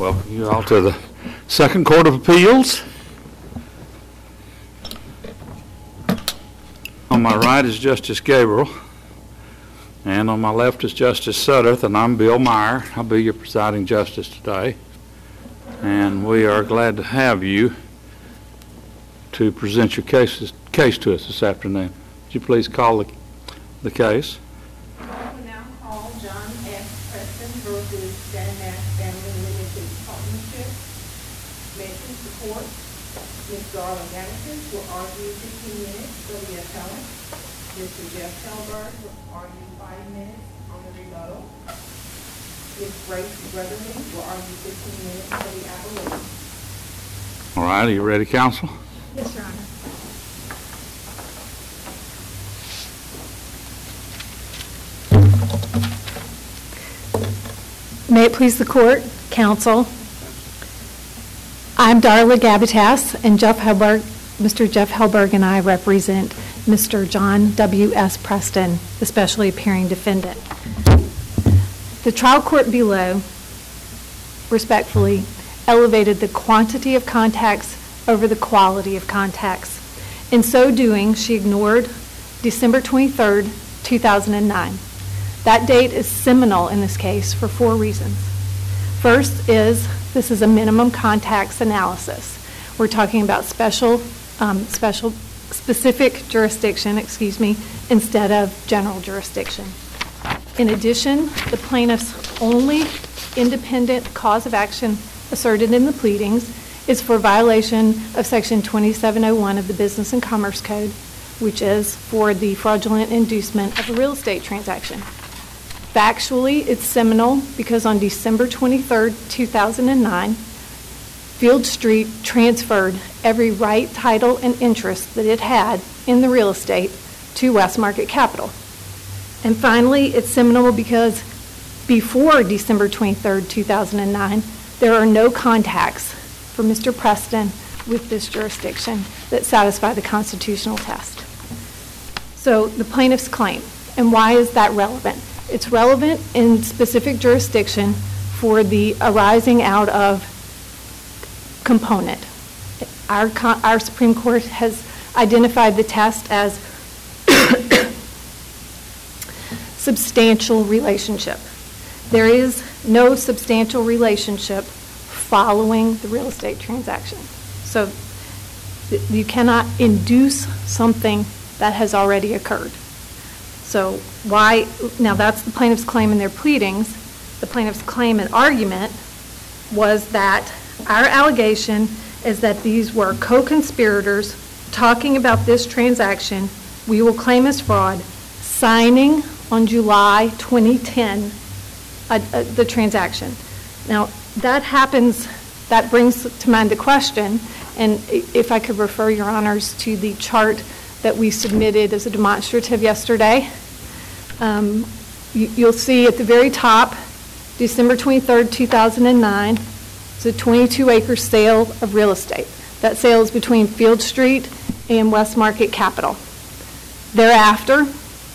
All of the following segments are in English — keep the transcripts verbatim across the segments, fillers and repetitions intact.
Welcome you all to the Second Court of Appeals. On my right is Justice Gabriel, and on my left is Justice Sudderth, and I'm Bill Meyer. I'll be your presiding justice today, and we are glad to have you to present your cases, case to us this afternoon. Would you please call the, the case? I will now call John F. Preston versus Stanmass Family Limited Partnership. May it please the court, Miz Darla Gaddis will argue fifteen minutes for the appellant. Mister Jeff Hellberg will argue five minutes on the rebuttal. Miz Grace Brotherman will argue fifteen minutes for the appellant. All right, are you ready, counsel? Yes, Your Honor. May it please the court, counsel. I'm Darla Gabitas, and Jeff Hellberg, Mister Jeff Hellberg and I represent Mister John W S Preston, the specially appearing defendant. The trial court below respectfully elevated the quantity of contacts over the quality of contacts. In so doing, she ignored December twenty-third, two thousand nine. That date is seminal in this case for four reasons. First is this is a minimum contacts analysis. We're talking about special, um, special, specific jurisdiction, excuse me, instead of general jurisdiction. In addition, the plaintiff's only independent cause of action asserted in the pleadings is for violation of Section twenty-seven oh one of the Business and Commerce Code, which is for the fraudulent inducement of a real estate transaction. Factually, it's seminal because on December twenty-third, two thousand nine, Field Street transferred every right, title, and interest that it had in the real estate to Westmarket Capital. And finally, it's seminal because before December twenty-third, two thousand nine, there are no contacts for Mister Preston with this jurisdiction that satisfy the constitutional test. So the plaintiff's claim, and why is that relevant? It's relevant in specific jurisdiction for the arising out of component. Our, our Supreme Court has identified the test as substantial relationship. There is no substantial relationship following the real estate transaction. So you cannot induce something that has already occurred. So why, now that's the plaintiff's claim in their pleadings. The plaintiff's claim and argument was that our allegation is that these were co-conspirators talking about this transaction we will claim as fraud, signing on July twenty ten uh, uh, the transaction. Now that happens, that brings to mind the question, and if I could refer your honors to the chart that we submitted as a demonstrative yesterday. Um, you, you'll see at the very top, December twenty-third, two thousand nine, it's a twenty-two acre sale of real estate. That sale is between Field Street and Westmarket Capital. Thereafter,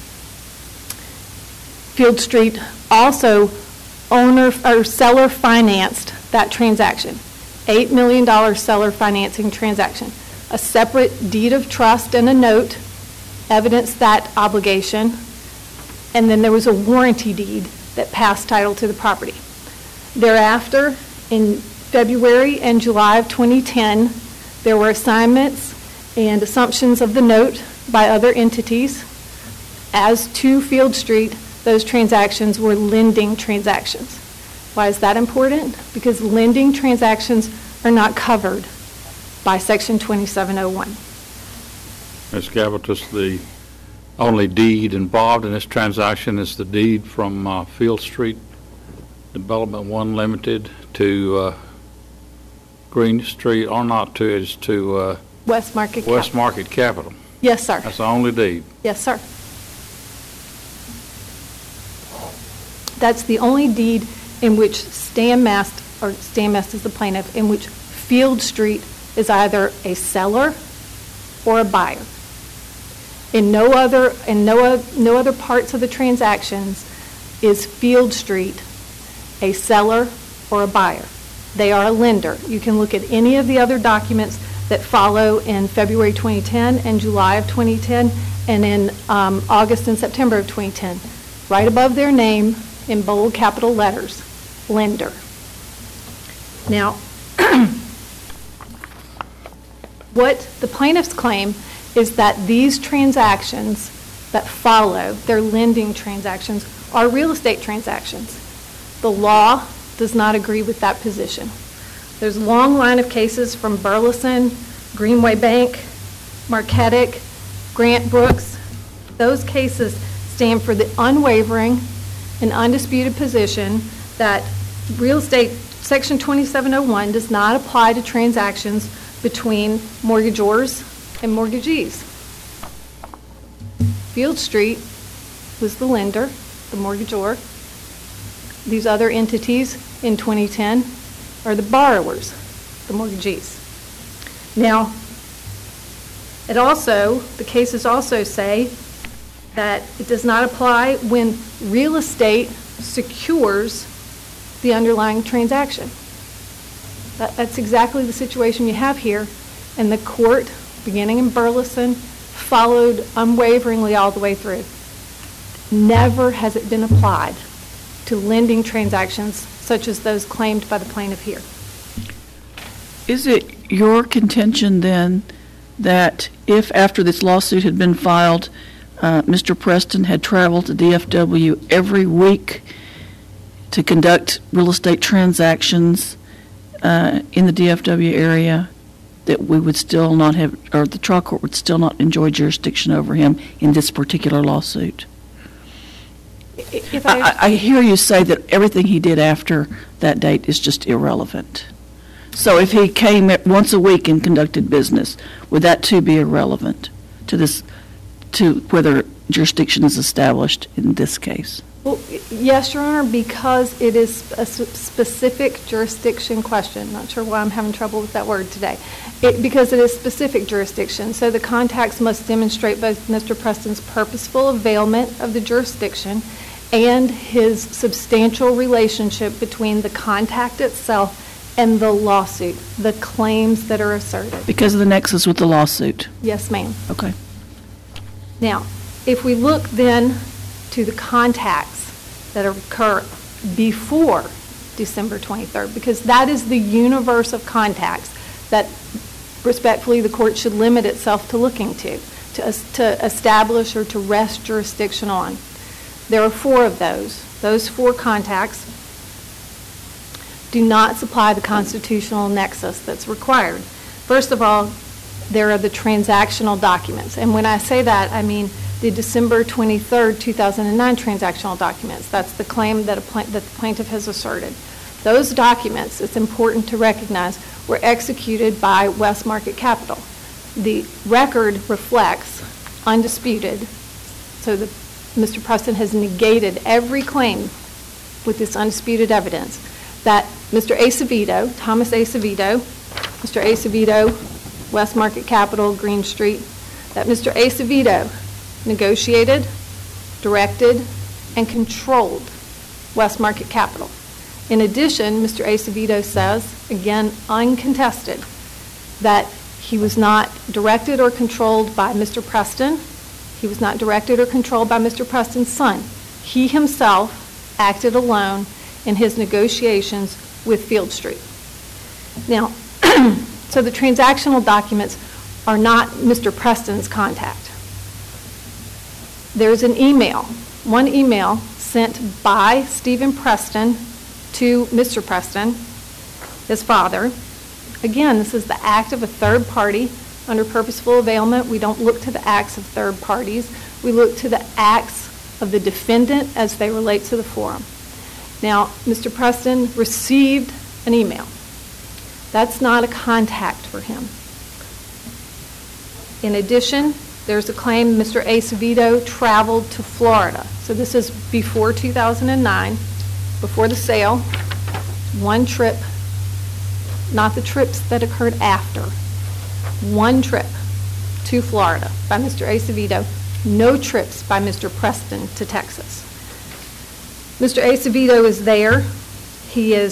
Field Street also owner or seller financed that transaction, eight million dollars seller financing transaction. A separate deed of trust and a note evidenced that obligation, and then there was a warranty deed that passed title to the property. Thereafter, in February and July of twenty ten, there were assignments and assumptions of the note by other entities. As to Field Street, those transactions were lending transactions. Why is that important? Because lending transactions are not covered by Section twenty-seven oh one. Miz Gabitas, the only deed involved in this transaction is the deed from uh, Field Street Development One Limited to uh, Green Street, or not to, it's to uh, Westmarket Capital. Westmarket Capital. Yes, sir. That's the only deed. Yes, sir. That's the only deed in which Stanmass, or Stanmass is the plaintiff, in which Field Street is either a seller or a buyer. In no other, in no, no other parts of the transactions is Field Street a seller or a buyer. They are a lender. You can look at any of the other documents that follow in February twenty ten and July of twenty ten and in um, August and September of twenty ten. Right above their name in bold capital letters, lender. Now, what the plaintiffs claim is that these transactions that follow, their lending transactions, are real estate transactions. The law does not agree with that position. There's a long line of cases from Burleson, Greenway Bank, Marketic, Grant Brooks. Those cases stand for the unwavering and undisputed position that real estate Section twenty-seven oh one does not apply to transactions between mortgagors and mortgagees. Field Street was the lender, the mortgagor. These other entities in twenty ten are the borrowers, the mortgagees. Now, it also, the cases also say that it does not apply when real estate secures the underlying transaction. That, that's exactly the situation you have here, and the court, beginning in Burleson, followed unwaveringly all the way through. Never has it been applied to lending transactions such as those claimed by the plaintiff here. Is it your contention then that if after this lawsuit had been filed, uh, Mister Preston had traveled to D F W every week to conduct real estate transactions uh, in the D F W area, that we would still not have, or the trial court would still not enjoy jurisdiction over him in this particular lawsuit? If I, I, I hear you say that everything he did after that date is just irrelevant. So if he came once a week and conducted business, would that too be irrelevant to this, to whether jurisdiction is established in this case? Well, yes, Your Honor, because it is a specific jurisdiction question. Not sure why I'm having trouble with that word today. It, because it is specific jurisdiction. So the contacts must demonstrate both Mister Preston's purposeful availment of the jurisdiction and his substantial relationship between the contact itself and the lawsuit, the claims that are asserted. Because of the nexus with the lawsuit? Yes, ma'am. Okay. Now, if we look then to the contacts that occur before December twenty-third, because that is the universe of contacts that respectfully the court should limit itself to looking to, to, to establish or to rest jurisdiction on. There are four of those. Those four contacts do not supply the constitutional nexus that's required. First of all, there are the transactional documents. And when I say that, I mean the December twenty-third, two thousand nine transactional documents. That's the claim that, a pla- that the plaintiff has asserted. Those documents, it's important to recognize, were executed by West Market Capital. The record reflects, undisputed, so the, Mister Preston has negated every claim with this undisputed evidence, that Mister Acevedo, Thomas Acevedo, Mister Acevedo, West Market Capital, Green Street, that Mister Acevedo negotiated, directed, and controlled West Market Capital. In addition, Mister Acevedo says, again uncontested, that he was not directed or controlled by Mister Preston. He was not directed or controlled by Mister Preston's son. He himself acted alone in his negotiations with Field Street. Now, so the transactional documents are not Mister Preston's contact. There's an email, one email sent by Stephen Preston to Mister Preston, his father. Again, this is the act of a third party under purposeful availment. We don't look to the acts of third parties. We look to the acts of the defendant as they relate to the forum. Now, Mister Preston received an email. That's not a contact for him. In addition, there's a claim Mister Acevedo traveled to Florida. So this is before two thousand nine, before the sale. One trip, not the trips that occurred after. One trip to Florida by Mister Acevedo. No trips by Mister Preston to Texas. Mister Acevedo is there. He is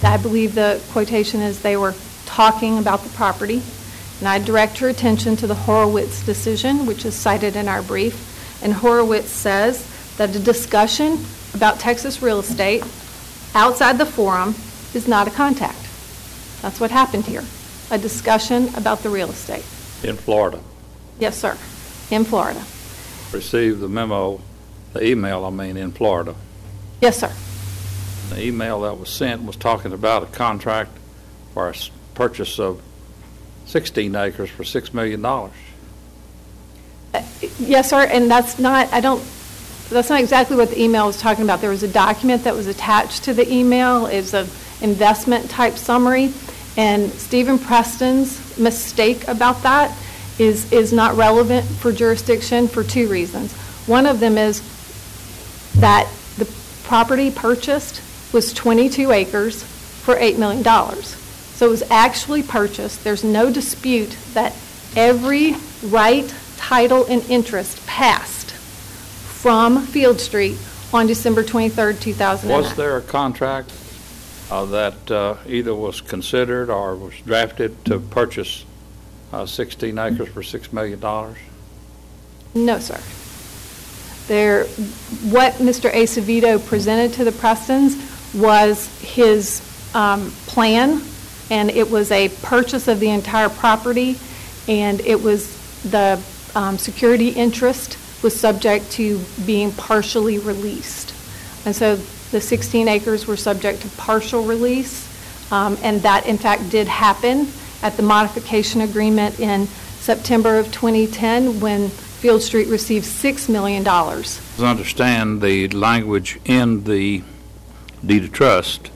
I believe the quotation is they were talking about the property. And I direct your attention to the Horowitz decision, which is cited in our brief. And Horowitz says that a discussion about Texas real estate outside the forum is not a contact. That's what happened here, a discussion about the real estate. In Florida. Yes, sir, in Florida. Received the memo, the email, I mean, in Florida. Yes, sir. The email that was sent was talking about a contract for a s- purchase of sixteen acres for six million dollars. Uh, Yes, sir, and that's not, I don't, that's not exactly what the email was talking about. There was a document that was attached to the email. It was an investment type summary, and Stephen Preston's mistake about that is, is not relevant for jurisdiction for two reasons. One of them is that the property purchased was twenty-two acres for eight million dollars. So it was actually purchased. There's no dispute that every right, title, and interest passed from Field Street on December twenty-third, two thousand nine. Was there a contract uh, that uh, either was considered or was drafted to purchase uh, sixteen acres for six million dollars? No, sir. There, what Mister Acevedo presented to the Prestons was his um, plan, and it was a purchase of the entire property, and it was the um, security interest was subject to being partially released. And so the sixteen acres were subject to partial release, um, and that in fact did happen at the modification agreement in September of twenty ten when Field Street received six million dollars. I understand the language in the deed of trust.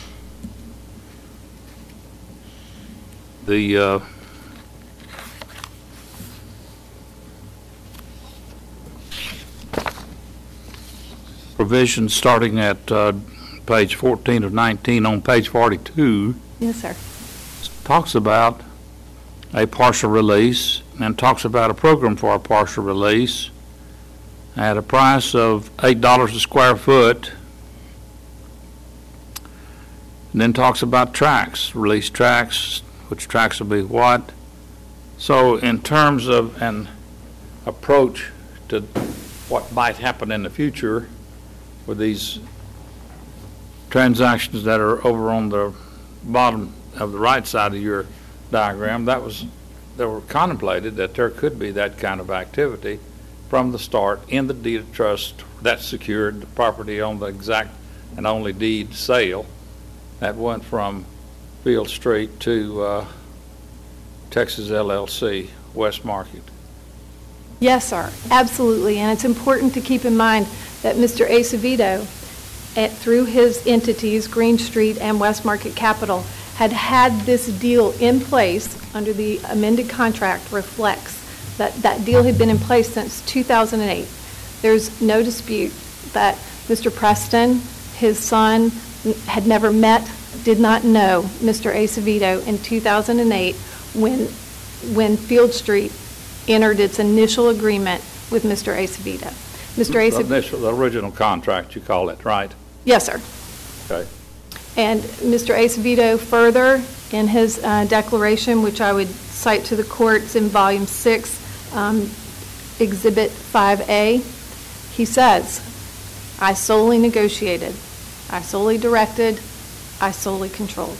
The uh, provision starting at uh, page fourteen of nineteen on page forty-two Yes, sir. talks about a partial release and talks about a program for a partial release at a price of eight dollars a square foot. And then talks about tracks, release tracks, which tracks will be what. So in terms of an approach to what might happen in the future with these transactions that are over on the bottom of the right side of your diagram, that was, they were contemplated that there could be that kind of activity from the start in the deed of trust that secured the property on the exact and only deed sale that went from Field Street to uh, Texas L L C, West Market. Yes, sir, absolutely. And it's important to keep in mind that Mister Acevedo, at, through his entities, Green Street and West Market Capital, had had this deal in place under the amended contract reflects that that deal had been in place since two thousand eight. There's no dispute that Mister Preston, his son, had never met, did not know Mister Acevedo in two thousand eight when, when Field Street entered its initial agreement with Mister Acevedo. Mister The Acevedo. initial, the original contract, you call it, right? Yes, sir. Okay. And Mister Acevedo further, in his uh, declaration, which I would cite to the courts in Volume six, um, Exhibit five A, he says, I solely negotiated, I solely directed, I solely controlled.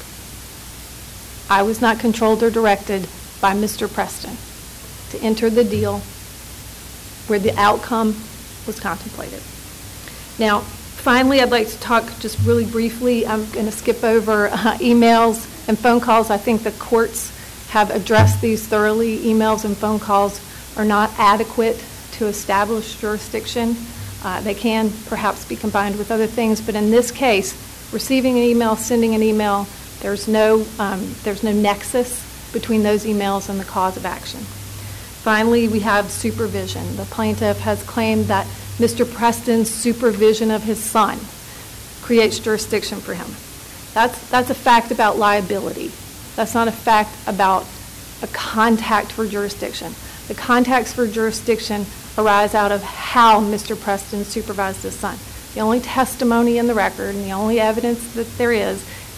I was not controlled or directed by Mister Preston to enter the deal where the outcome was contemplated. Now, finally, I'd like to talk just really briefly. I'm going to skip over uh, emails and phone calls. I think the courts have addressed these thoroughly. Emails and phone calls are not adequate to establish jurisdiction. Uh, they can perhaps be combined with other things, but in this case, receiving an email, sending an email, there's no, um, there's no nexus between those emails and the cause of action. Finally, we have supervision. The plaintiff has claimed that Mister Preston's supervision of his son creates jurisdiction for him. That's, that's a fact about liability. That's not a fact about a contact for jurisdiction. The contacts for jurisdiction arise out of how Mister Preston supervised his son. The only testimony in the record and the only evidence that there is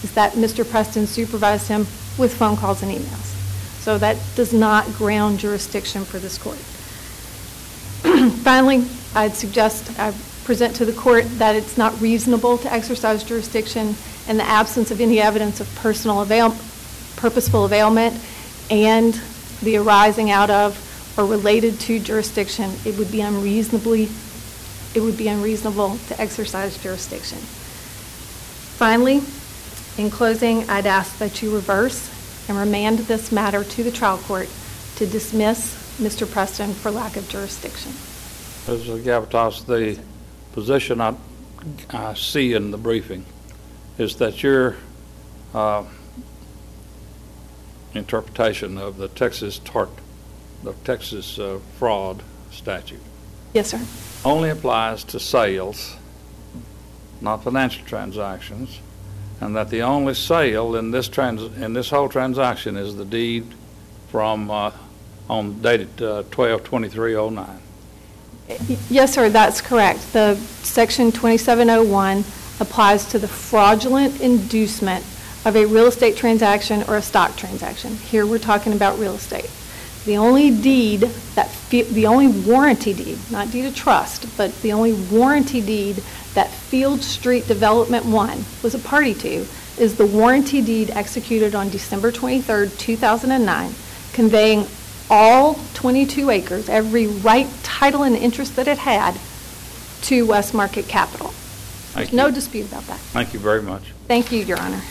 is that Mister Preston supervised him with phone calls and emails. So that does not ground jurisdiction for this court. Finally, I'd suggest I present to the court that it's not reasonable to exercise jurisdiction in the absence of any evidence of personal avail purposeful availment and the arising out of or related to jurisdiction. It would be unreasonably, it would be unreasonable to exercise jurisdiction. Finally, in closing, I'd ask that you reverse and remand this matter to the trial court to dismiss Mister Preston for lack of jurisdiction. Mister Gavitas, the position I, I see in the briefing is that your uh, interpretation of the Texas tort, the Texas uh, fraud statute, Yes, sir. only applies to sales, not financial transactions, and that the only sale in this trans in this whole transaction is the deed from uh, on dated uh, twelve twenty-three oh nine. Yes, sir, that's correct. The section twenty-seven oh one applies to the fraudulent inducement of a real estate transaction or a stock transaction. Here we're talking about real estate. The only deed that, the only warranty deed, not deed of trust, but the only warranty deed that Field Street Development One was a party to is the warranty deed executed on December twenty-third, two thousand nine, conveying all twenty-two acres, every right, title, and interest that it had to West Market Capital. Thank There's no you. dispute about that. Thank you very much. Thank you, Your Honor.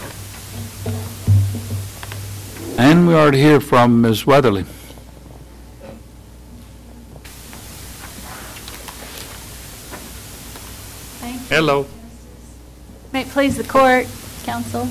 And we already hear from Miz Weatherly. Thank you. Hello. May it please the court, counsel.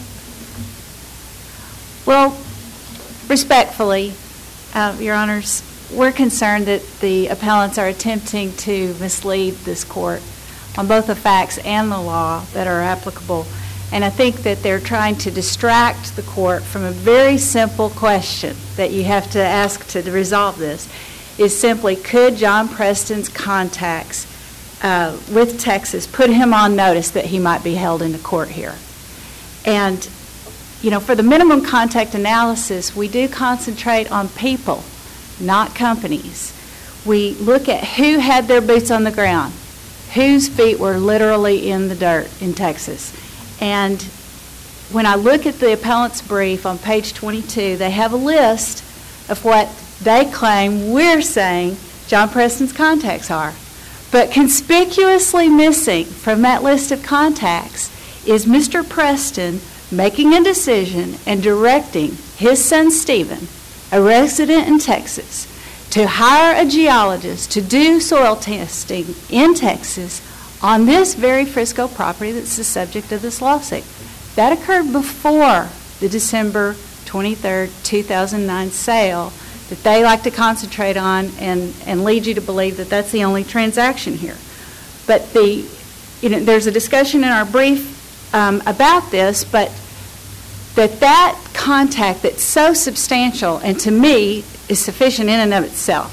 Well, respectfully, uh, Your Honors, we're concerned that the appellants are attempting to mislead this court on both the facts and the law that are applicable. And I think that they're trying to distract the court from a very simple question that you have to ask to resolve this, is simply, could John Preston's contacts uh, with Texas put him on notice that he might be held into court here? And, you know, for the minimum contact analysis, we do concentrate on people, not companies. We look at who had their boots on the ground, whose feet were literally in the dirt in Texas. And when I look at the appellant's brief on page twenty-two, they have a list of what they claim we're saying John Preston's contacts are. But conspicuously missing from that list of contacts is Mister Preston making a decision and directing his son Stephen, a resident in Texas, to hire a geologist to do soil testing in Texas on this very Frisco property that's the subject of this lawsuit. That occurred before the December twenty-third, two thousand nine sale that they like to concentrate on and, and lead you to believe that that's the only transaction here. But the, you know, there's a discussion in our brief um, about this, but that that contact that's so substantial and to me is sufficient in and of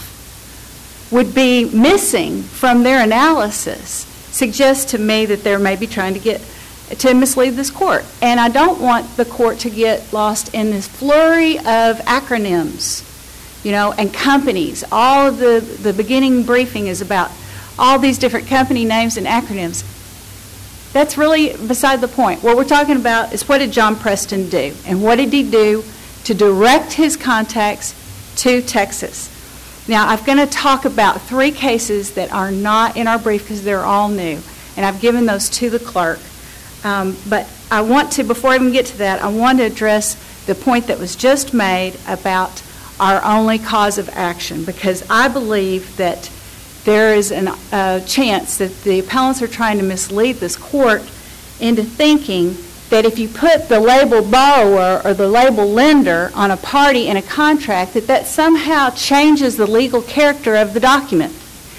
itself would be missing from their analysis suggests to me that they're maybe trying to get to mislead this court. And I don't want the court to get lost in this flurry of acronyms, you know, and companies. All of the, the beginning briefing is about all these different company names and acronyms. That's really beside the point. What we're talking about is, what did John Preston do? And what did he do to direct his contacts to Texas? Now, I'm going to talk about three cases that are not in our brief because they're all new, and I've given those to the clerk. Um, but I want to, before I even get to that, I want to address the point that was just made about our only cause of action, because I believe that there is a uh, chance that the appellants are trying to mislead this court into thinking that if you put the label borrower or the label lender on a party in a contract, that that somehow changes the legal character of the document.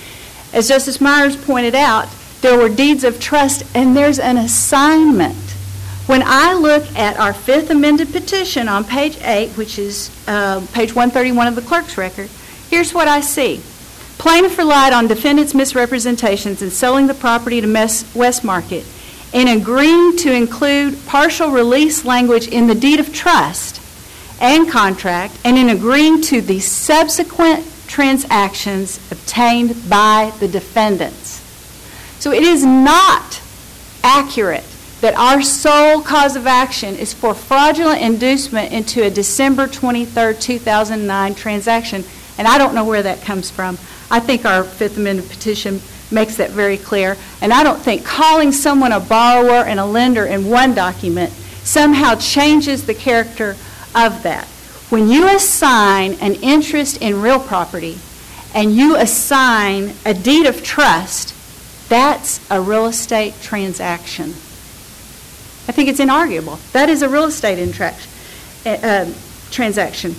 As Justice Myers pointed out, there were deeds of trust and there's an assignment. When I look at our fifth amended petition on page eight, which is uh, page one thirty-one of the clerk's record, here's what I see. Plaintiff relied on defendant's misrepresentations in selling the property to West Market in agreeing to include partial release language in the deed of trust and contract, and in agreeing to the subsequent transactions obtained by the defendants. So it is not accurate that our sole cause of action is for fraudulent inducement into a December twenty-third, two thousand nine transaction, and I don't know where that comes from. I think our Fifth Amendment petition makes that very clear, and I don't think calling someone a borrower and a lender in one document somehow changes the character of that. When you assign an interest in real property and you assign a deed of trust, that's a real estate transaction. I think it's inarguable. That is a real estate intract- uh, transaction.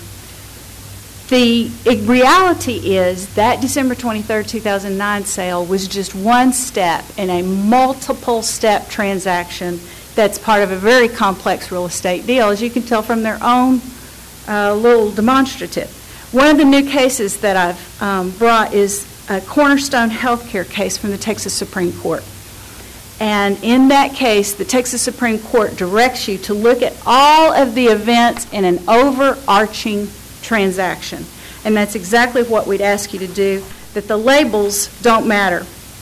The reality is that December twenty-third, two thousand nine sale was just one step in a multiple-step transaction that's part of a very complex real estate deal, as you can tell from their own uh, little demonstrative. One of the new cases that I've um, brought is a Cornerstone Healthcare case from the Texas Supreme Court. And in that case, the Texas Supreme Court directs you to look at all of the events in an overarching transaction. And that's exactly what we'd ask you to do, that the labels don't matter.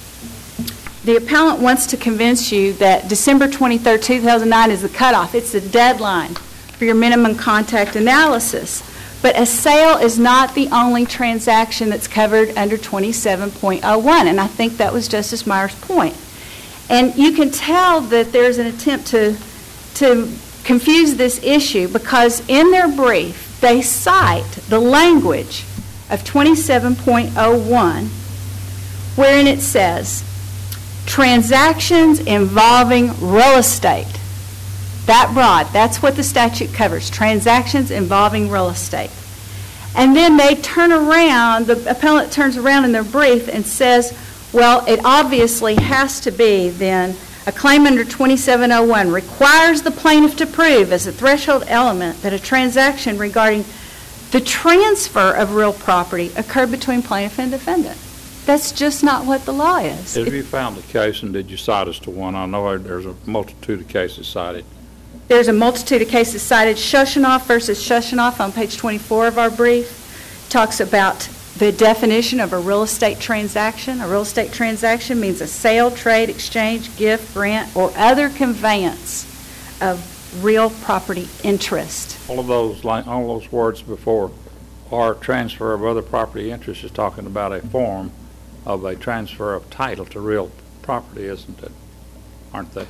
The appellant wants to convince you that December twenty-third, two thousand nine is the cutoff. It's the deadline for your minimum contact analysis. But a sale is not the only transaction that's covered under twenty-seven point oh one, and I think that was Justice Meyer's point. And you can tell that there's an attempt to, to confuse this issue because in their brief, they cite the language of twenty-seven point oh one, wherein it says, transactions involving real estate. That broad, that's what the statute covers, transactions involving real estate. And then they turn around, the appellant turns around in their brief and says, well, it obviously has to be then a claim under twenty-seven oh one requires the plaintiff to prove as a threshold element that a transaction regarding the transfer of real property occurred between plaintiff and defendant. That's just not what the law is. Have you found a case, and did you cite us to one? I know there's a multitude of cases cited. There's a multitude of cases cited. Shoshanoff versus Shoshanoff on page twenty-four of our brief talks about the definition of a real estate transaction. A real estate transaction means a sale, trade, exchange, gift, grant, or other conveyance of real property interest. All of those, all those words before, or transfer of other property interest, is talking about a form of a transfer of title to real property, isn't it? Aren't they?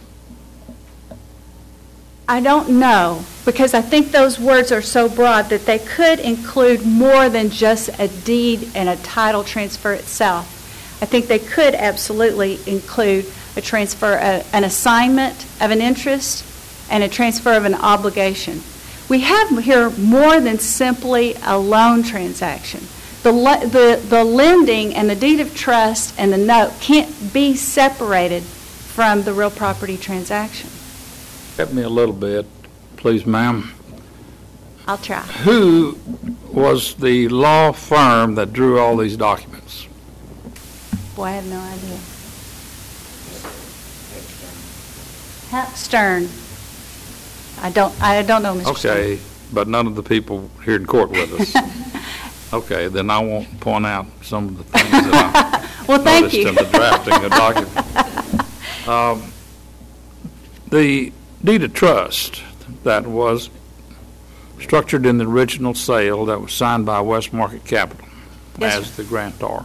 I don't know, because I think those words are so broad that they could include more than just a deed and a title transfer itself. I think they could absolutely include a transfer, a, an assignment of an interest and a transfer of an obligation. We have here more than simply a loan transaction. The, the, the lending and the deed of trust and the note can't be separated from the real property transaction. Help me a little bit, please, ma'am. I'll try. Who was the law firm that drew all these documents? Boy, I have no idea. Stern. I don't. I don't know, Mister Okay, Stern. but none of the people here in court with us. Okay, then I won't point out some of the things that I well, thank noticed you. in the drafting of documents. Um, the deed of trust that was structured in the original sale that was signed by West Market Capital Yes, as sir. the grantor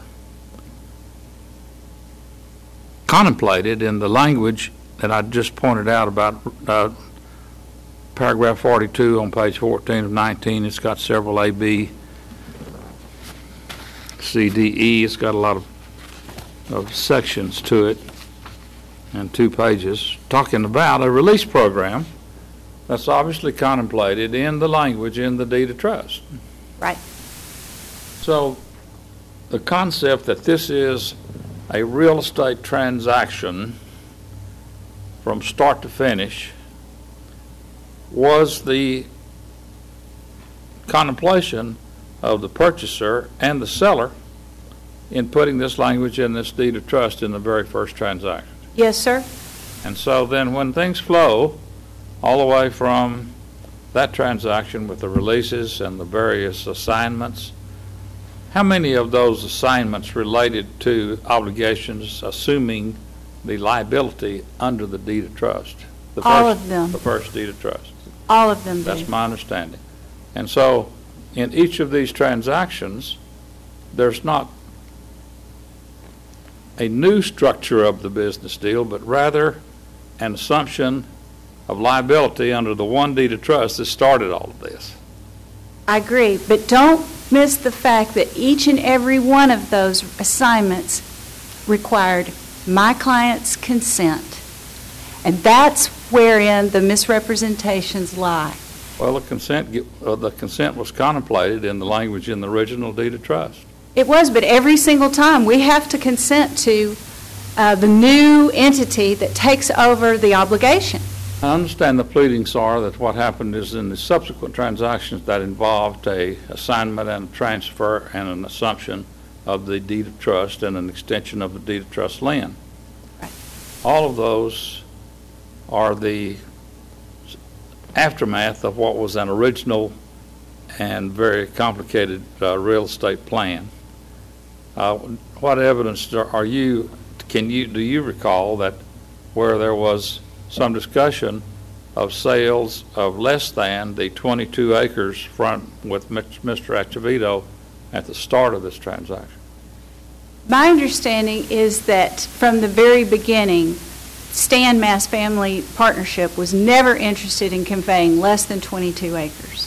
contemplated in the language that I just pointed out about uh, paragraph forty-two on page fourteen of nineteen. It's got several A, B, C, D, E. It's got a lot of, of sections to it and two pages talking about a release program that's obviously contemplated in the language in the deed of trust. Right. So the concept that this is a real estate transaction from start to finish was the contemplation of the purchaser and the seller in putting this language in this deed of trust in the very first transaction. Yes, sir. And so then when things flow, all the way from that transaction with the releases and the various assignments, how many of those assignments related to obligations assuming the liability under the deed of trust? The All first, of them. The first deed of trust. All of them do. That's my understanding. And so in each of these transactions, there's not a new structure of the business deal, but rather an assumption of liability under the one deed of trust that started all of this. I agree, but don't miss the fact that each and every one of those assignments required my client's consent. And that's wherein the misrepresentations lie. Well, the consent, uh, the consent was contemplated in the language in the original deed of trust. It was, but every single time we have to consent to uh, the new entity that takes over the obligation. I understand the pleadings are that what happened is in the subsequent transactions that involved a assignment and a transfer and an assumption of the deed of trust and an extension of the deed of trust lien. Right. All of those are the aftermath of what was an original and very complicated uh, real estate plan. Uh, what evidence are you, can you, do you recall that where there was some discussion of sales of less than the twenty-two acres front with Mister Acevedo at the start of this transaction? My understanding is that from the very beginning, Stan Mass Family Partnership was never interested in conveying less than twenty-two acres.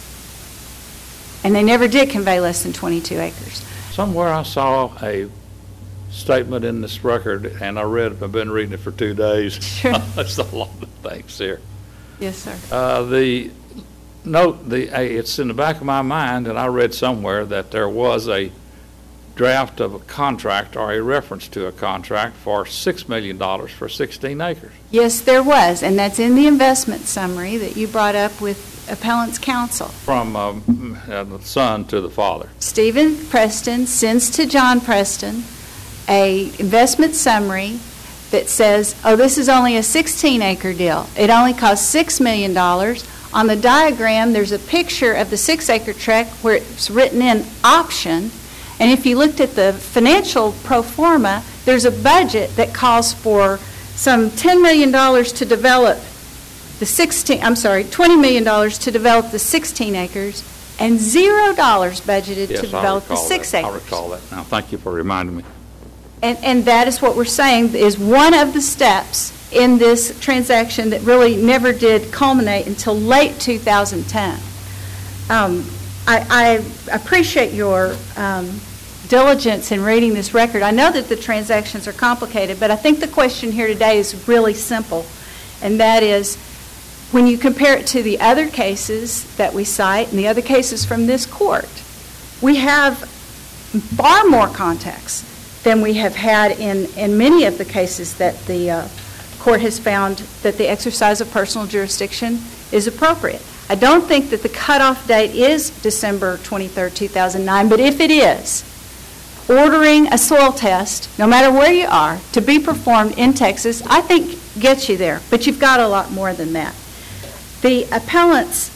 And they never did convey less than twenty-two acres. Somewhere I saw a statement in this record, and I read it, I've been reading it for two days. Sure. That's a lot of things here. Yes, sir. Uh, the note, the uh, it's in the back of my mind, and I read somewhere that there was a draft of a contract or a reference to a contract for six million dollars for sixteen acres. Yes, there was, and that's in the investment summary that you brought up with appellant's counsel. From um, uh, the son to the father. Stephen Preston sends to John Preston a investment summary that says, oh, this is only a sixteen acre deal. It only costs six million dollars. On the diagram, there's a picture of the six acre tract where it's written in option. And if you looked at the financial pro forma, there's a budget that calls for some ten million dollars to develop the sixteen, I'm sorry, twenty million dollars to develop the sixteen acres and zero dollars budgeted Yes, to I develop the recall six that. acres. I recall that now. Thank you for reminding me. And, and that is what we're saying is one of the steps in this transaction that really never did culminate until late two thousand ten. Um, I, I appreciate your um, diligence in reading this record. I know that the transactions are complicated, but I think the question here today is really simple, and that is, when you compare it to the other cases that we cite and the other cases from this court, we have far more contacts than we have had in, in many of the cases that the uh, court has found that the exercise of personal jurisdiction is appropriate. I don't think that the cutoff date is December twenty-third, two thousand nine, but if it is, ordering a soil test, no matter where you are, to be performed in Texas, I think gets you there. But you've got a lot more than that. The appellant's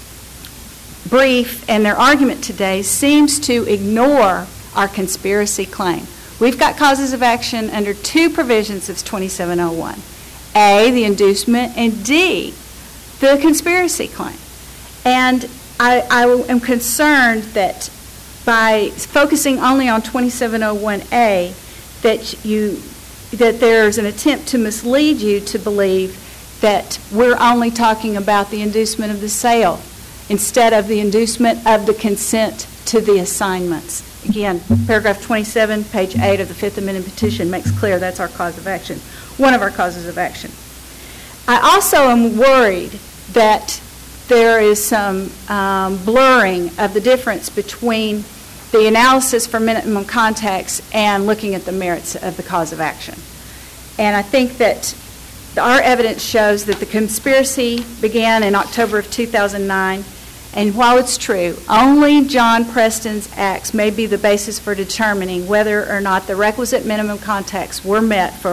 brief and their argument today seems to ignore our conspiracy claim. We've got causes of action under two provisions of twenty-seven oh one. A, the inducement, and D, the conspiracy claim. And I, I am concerned that by focusing only on twenty-seven oh one A, that you that there's an attempt to mislead you to believe that we're only talking about the inducement of the sale instead of the inducement of the consent to the assignments. Again, paragraph twenty-seven, page eight of the Fifth Amendment petition makes clear that's our cause of action, one of our causes of action. I also am worried that there is some um, blurring of the difference between the analysis for minimum contacts and looking at the merits of the cause of action. And I think that our evidence shows that the conspiracy began in October of two thousand nine, and while it's true, only John Preston's acts may be the basis for determining whether or not the requisite minimum contacts were met for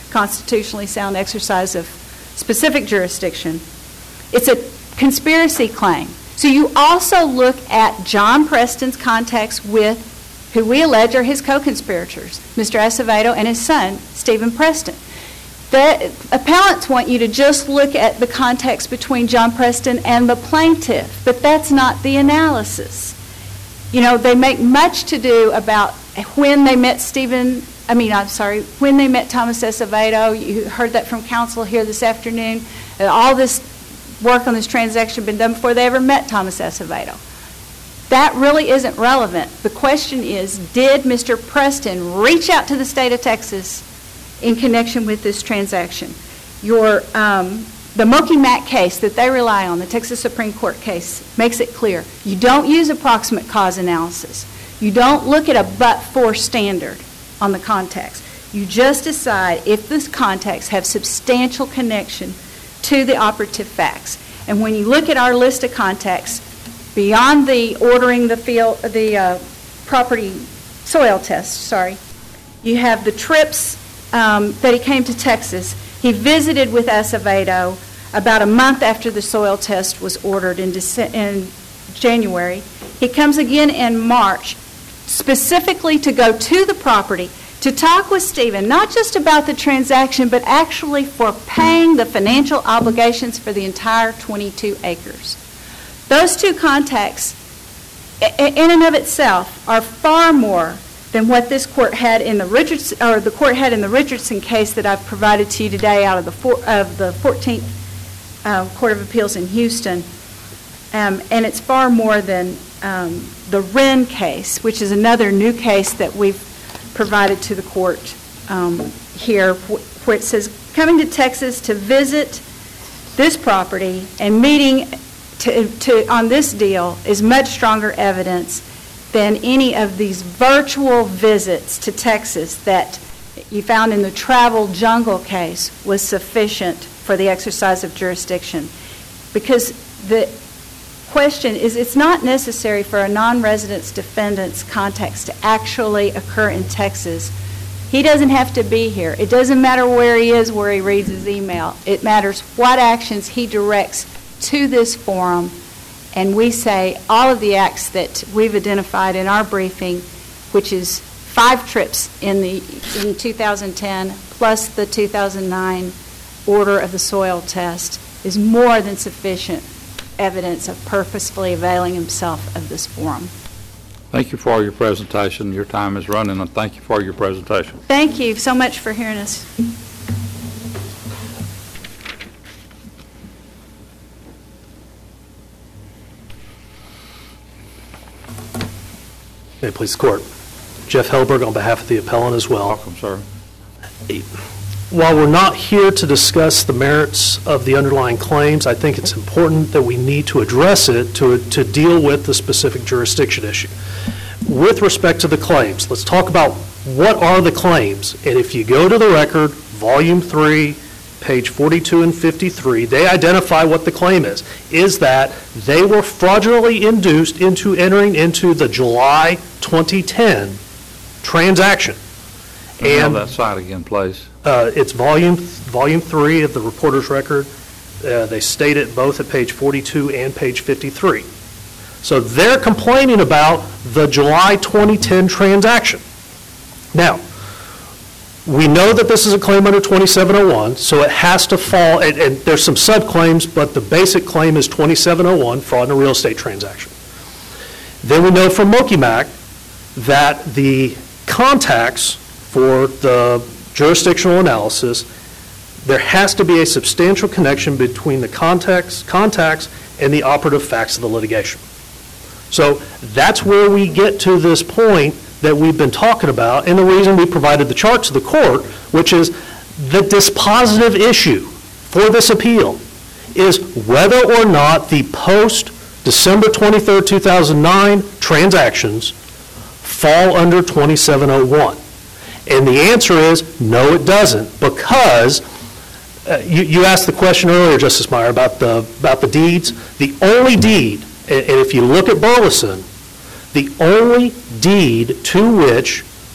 constitutionally sound exercise of specific jurisdiction. It's a conspiracy claim. So you also look at John Preston's contacts with who we allege are his co-conspirators, Mister Acevedo and his son, Stephen Preston. The appellants want you to just look at the context between John Preston and the plaintiff, but that's not the analysis. You know, they make much to do about when they met Stephen, I mean, I'm sorry, when they met Thomas Acevedo. You heard that from counsel here this afternoon. All this work on this transaction had been done before they ever met Thomas Acevedo. That really isn't relevant. The question is, did Mister Preston reach out to the state of Texas in connection with this transaction? Your, um, the Moki Mack case that they rely on, the Texas Supreme Court case, makes it clear. You don't use approximate cause analysis. You don't look at a but-for standard on the context. You just decide if this context have substantial connection to the operative facts. And when you look at our list of contexts, beyond the ordering the field, the uh, property soil test, sorry, you have the trips um, that he came to Texas. He visited with Acevedo about a month after the soil test was ordered in, Dece- in January. He comes again in March, specifically to go to the property to talk with Stephen, not just about the transaction, but actually for paying the financial obligations for the entire twenty-two acres. Those two contacts, in and of itself, are far more than what this court had in the Richardson, or the court had in the Richardson case that I've provided to you today out of the four, of the fourteenth uh, Court of Appeals in Houston, um, and it's far more than um, the Wren case, which is another new case that we've provided to the court um, here, wh- where it says coming to Texas to visit this property and meeting To, to, on this deal is much stronger evidence than any of these virtual visits to Texas that you found in the Travel Jungle case was sufficient for the exercise of jurisdiction. Because the question is, it's not necessary for a non-residence defendant's contacts to actually occur in Texas. He doesn't have to be here. It doesn't matter where he is, where he reads his email. It matters what actions he directs to this forum, and we say all of the acts that we've identified in our briefing, which is five trips in the in two thousand ten plus the two thousand nine order of the soil test, is more than sufficient evidence of purposefully availing himself of this forum. Thank you for your presentation. Your time is running, and thank you for your presentation. Thank you so much for hearing us. May it please the court. Jeff Hellberg on behalf of the appellant as well. Welcome, sir. While we're not here to discuss the merits of the underlying claims, I think it's important that we need to address it to, to deal with the specific jurisdiction issue. With respect to the claims, let's talk about what are the claims. And if you go to the record, volume three, page forty-two and fifty-three, they identify what the claim is, is that they were fraudulently induced into entering into the July twenty ten transaction. And that side again, please. Uh, it's volume volume three of the reporter's record. Uh, they state it both at page forty-two and page fifty-three. So they're complaining about the July twenty ten transaction. Now, we know that this is a claim under twenty-seven oh one, so it has to fall, and, and there's some subclaims, but the basic claim is twenty-seven oh one, fraud in a real estate transaction. Then we know from Moki Mack that the contacts for the jurisdictional analysis, there has to be a substantial connection between the contacts, contacts and the operative facts of the litigation. So that's where we get to this point that we've been talking about, and the reason we provided the chart to the court, which is the dispositive issue for this appeal is whether or not the post-December twenty-third, two thousand nine transactions fall under twenty-seven oh one. And the answer is no, it doesn't, because uh, you, you asked the question earlier, Justice Meyer, about the, about the deeds. The only deed, and, and if you look at Burleson, the only deed to which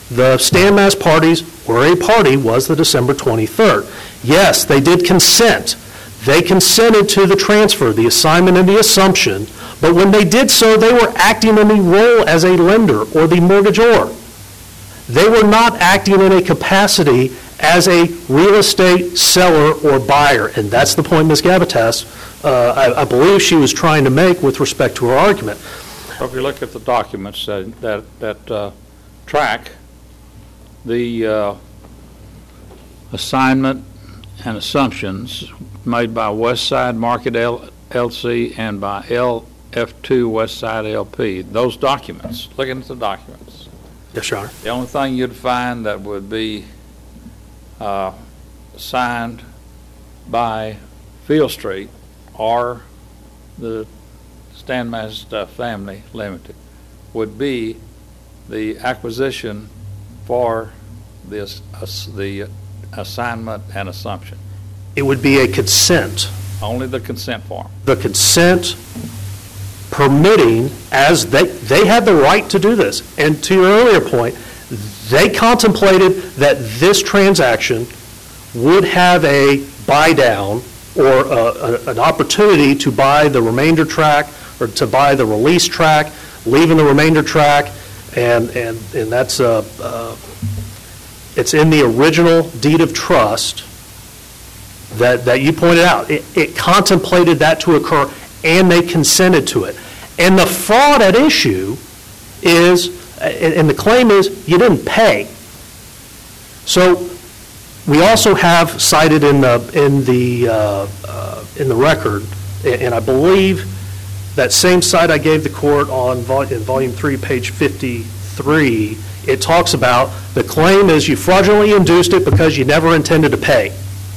the Stan Mass parties were a party was the December twenty-third. Yes, they did consent. They consented to the transfer, the assignment and the assumption, but when they did so, they were acting in the role as a lender or the mortgagor. They were not acting in a capacity as a real estate seller or buyer, and that's the point Miz Gavitas, uh, I, I believe she was trying to make with respect to her argument. If you look at the documents that, that, that uh, track the uh, assignment and assumptions made by West Side Market L L C and by L F two West Side L P, those documents, looking at the documents, Yes, Your Honor. the only thing you'd find that would be uh, signed by Field Street or the Stan Mass uh, Family Limited would be the acquisition for this uh, the assignment and assumption. It would be a consent. Only the consent form. The consent permitting, as they, they had the right to do this. And to your earlier point, they contemplated that this transaction would have a buy down or a, a, an opportunity to buy the remainder track or to buy the release track, leaving the remainder track, and, and, and that's uh, uh, it's in the original deed of trust that, that you pointed out. It, it contemplated that to occur, and they consented to it. And the fraud at issue is, and, and the claim is, you didn't pay. So we also have cited in the in the uh, uh, in the record, and I believe that same site I gave the court on vol in volume three, page fifty-three. It talks about the claim is you fraudulently induced it because you never intended to pay.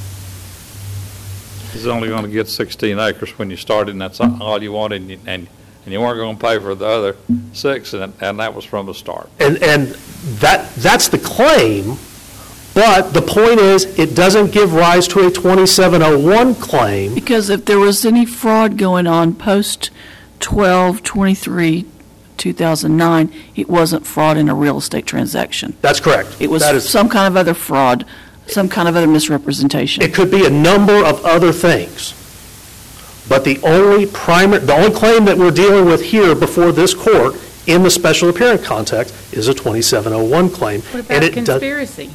He's only going to get sixteen acres when you started, and that's all you wanted, and you, and, and you weren't going to pay for the other six, and, and that was from the start. And, and that that's the claim, but the point is it doesn't give rise to a twenty-seven oh one claim. Because if there was any fraud going on post twelve twenty-three two thousand nine, it wasn't fraud in a real estate transaction. That's correct. It was That is, some kind of other fraud, some kind of other misrepresentation. it could be a number of other things. But the only primary, the only claim that we're dealing with here before this court in the special appearance context is a twenty-seven oh one claim. What And about it does- conspiracy?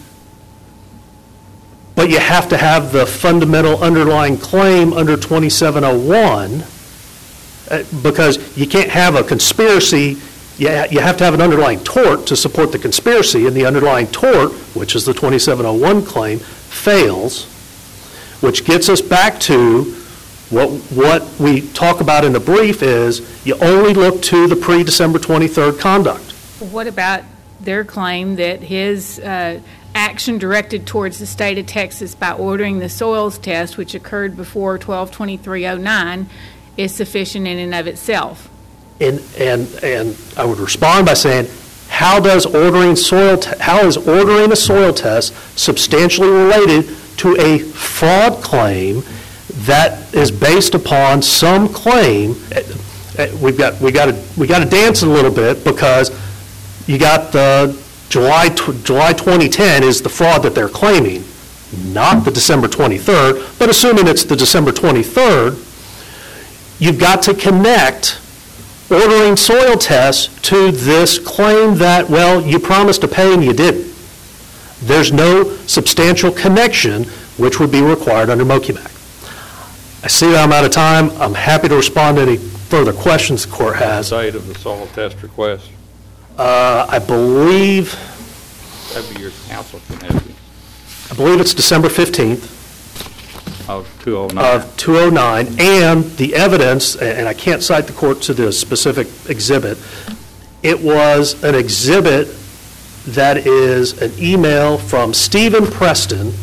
But you have to have the fundamental underlying claim under twenty-seven oh one, uh, because you can't have a conspiracy, you ha- you have to have an underlying tort to support the conspiracy, and the underlying tort, which is the twenty-seven oh one claim, fails, which gets us back to what what we talk about in the brief is you only look to the pre-December twenty-third conduct. What about their claim that his uh, action directed towards the state of Texas by ordering the soils test, which occurred before twelve twenty-three oh nine, is sufficient in and of itself? And, and, and I would respond by saying, how does ordering soil, te- how is ordering a soil test substantially related to a fraud claim that is based upon some claim? eh, eh, We've got, we got to, we got to dance a little bit because you got the July, tw- July twenty ten is the fraud that they're claiming, not the December twenty-third, but assuming it's the December twenty-third, you've got to connect ordering soil tests to this claim that, well, you promised to pay and you didn't. There's no substantial connection which would be required under MOCUMAC. I see that I'm out of time. I'm happy to respond to any further questions the court has. Date of the soil test request. Uh, I believe, Maybe your counsel can help you. I believe it's December fifteenth. Of two oh nine. Of two oh nine, and the evidence, and I can't cite the court to the specific exhibit, it was an exhibit that is an email from Stephen Preston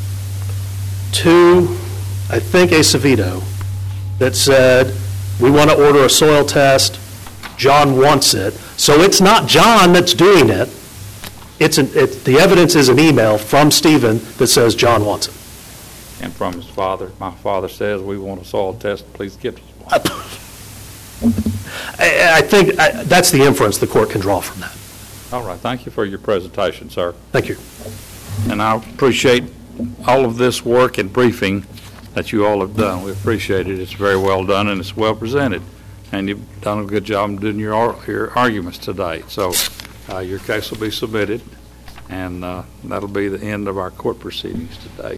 to, I think, Acevedo, that said, we want to order a soil test, John wants it. So it's not John that's doing it. It's an, it, the evidence is an email from Stephen that says John wants it. And from his father. My father says, we want a soil test, please give us one. I, I think I, that's the inference the court can draw from that. All right, thank you for your presentation, sir. Thank you. And I appreciate all of this work and briefing that you all have done. We appreciate it. It's very well done and it's well presented. And you've done a good job in doing your, ar- your arguments today. So uh, your case will be submitted, and uh, that'll be the end of our court proceedings today.